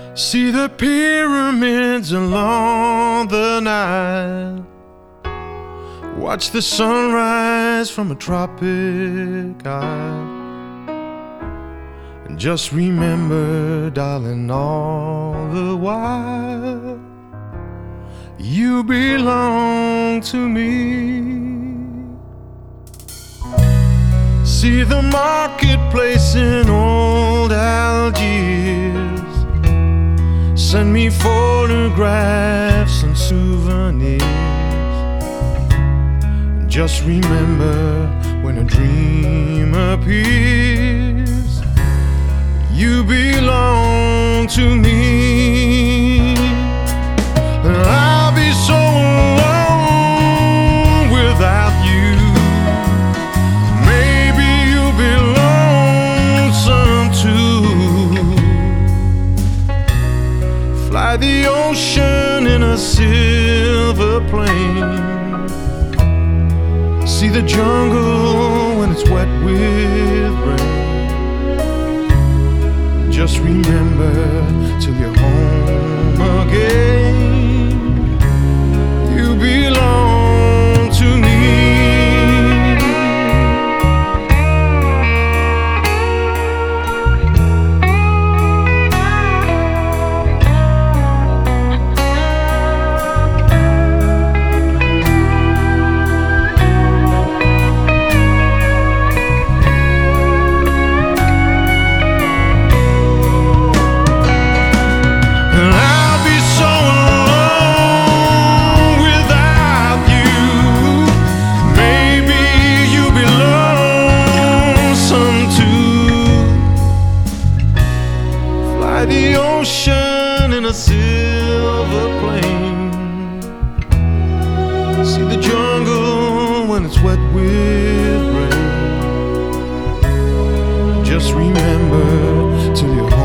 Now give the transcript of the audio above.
See the pyramids along the Nile. Watch the sunrise from a tropic isle. And just remember, darling, all the while you belong to me. See the marketplace in old Algiers. Send me photographs and souvenirs. Just remember, when a dream appears, you belong to me. And I'll be so alone without you. Maybe you'll be lonesome too. Fly the ocean in a silver plane. See the jungle when it's wet with rain. Just remember, till you're home again, you belong to me. The ocean in a silver plane. See the jungle when it's wet with rain. Just remember, till you're